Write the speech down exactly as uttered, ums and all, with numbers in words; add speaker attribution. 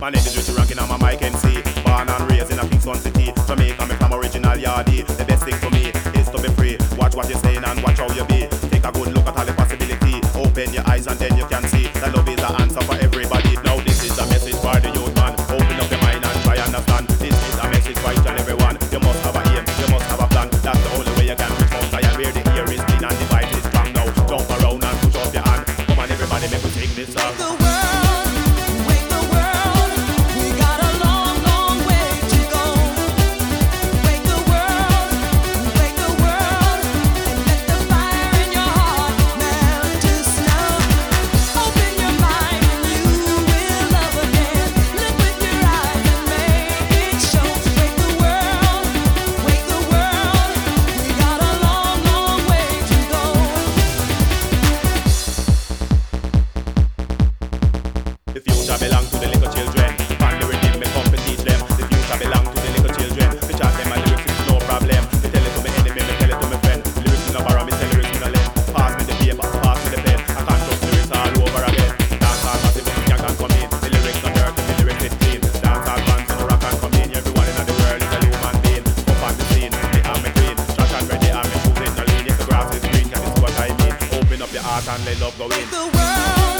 Speaker 1: My name is Richie Rankin and my mic M C. Born and raised in a Kingston City, Jamaica, me from original Yardie. The best thing for me is to be free. Watch what you're saying and watch how you be. Take a good look at all the possibility. Open your eyes and then you can see that love is the answer for everybody. Now this is a message for the youth man. Open up your mind and try understand. This is a message for each and everyone. You must have a aim, you must have a plan. That's the only way you can reach Mount Zion, where the air is clean and the vibe is strong. Now jump around and push up your hand. Come on everybody, make we sing this song. The future belong to the little children. Find the rhythm, me come to teach them. The future belong to the little children. Me chat them and lyrics is no problem. Me tell it to me enemy, me tell it to me friend. Lyrics in a barra, me tell lyrics in a lens. Pass me the paper, pass me the pen. I can't trust lyrics all over again. Dance all massive, me can come in. The lyrics not dirty, the lyrics is clean. Dance all fans and rock and come in. Everyone in the world is a human being. Up on the scene, me and me queen. Trash and ready and me shoes in the lean. If the grass is green, can you see what I mean? Open up your heart and let love go in.
Speaker 2: The world